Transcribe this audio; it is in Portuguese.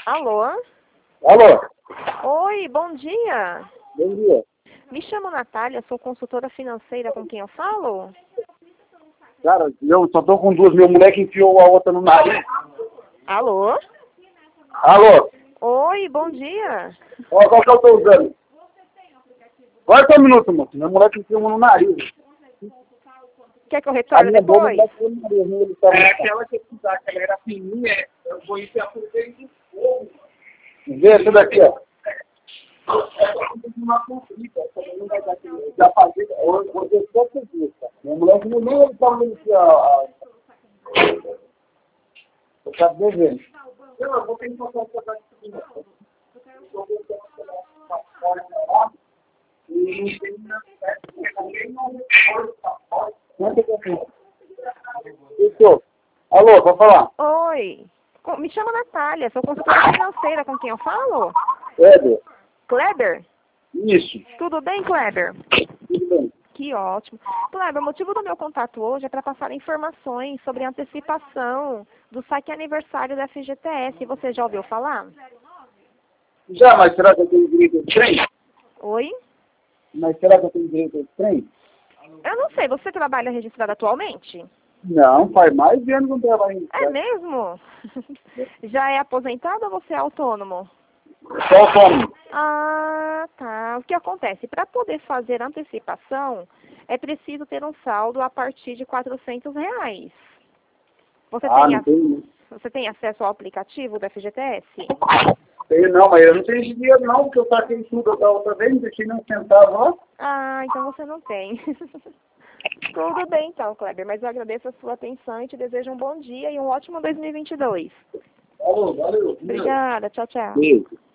Alô? Alô, Oi, bom dia. bom dia. Me chamo Natália, sou consultora financeira com quem eu falo? Cara, eu só tô com duas. Meu moleque enfiou a outra no nariz. Alô? Alô, Oi, bom dia. ó, qual que eu tô usando? Guarda só um minuto, moço. Meu moleque enfiou uma no nariz. Quer que eu A retorne minha boca depois? não enfiou no nariz. Ele tá... É aquela que eu precisava, que ela era fininha. Eu vou enfiar por dentro do fogo. Vê essa daqui, ó. Uma conflita, não vai dar aqui. Já fazia, eu vou ter só isso, cara. Meu moleque não nem ele tá vendo a... Eu quero devendo. Eu vou ter que passar essa daqui. Isso. Alô, pode falar? Oi. Me chamo Natália, sou consultora financeira com quem eu falo? Éder. Kleber? Isso. Tudo bem, Kleber? Tudo bem. Que ótimo. Kleber, o motivo do meu contato hoje é para passar informações sobre a antecipação do saque aniversário da FGTS. Você já ouviu falar? Já, mas será que eu tenho direito ao trem? Oi? Mas será que eu tenho direito ao trem? Eu não sei, você trabalha registrado atualmente? Não, faz mais de anos que eu não trabalho em É mesmo? Já é aposentado ou você é autônomo? Só autônomo. Ah, tá. O que acontece? Para poder fazer antecipação, é preciso ter um saldo a partir de R$ 400. Você Ah, tem, não tenho. você tem acesso ao aplicativo do FGTS? Tenho não, mas eu não tenho esse dinheiro não, porque eu saquei tudo da outra vez, não deixei nem um centavo lá. Ah, então você não tem. Tudo bem então, Kleber, mas eu agradeço a sua atenção e te desejo um bom dia e um ótimo 2022. Alô, valeu. Obrigada, tchau, tchau. Beijo.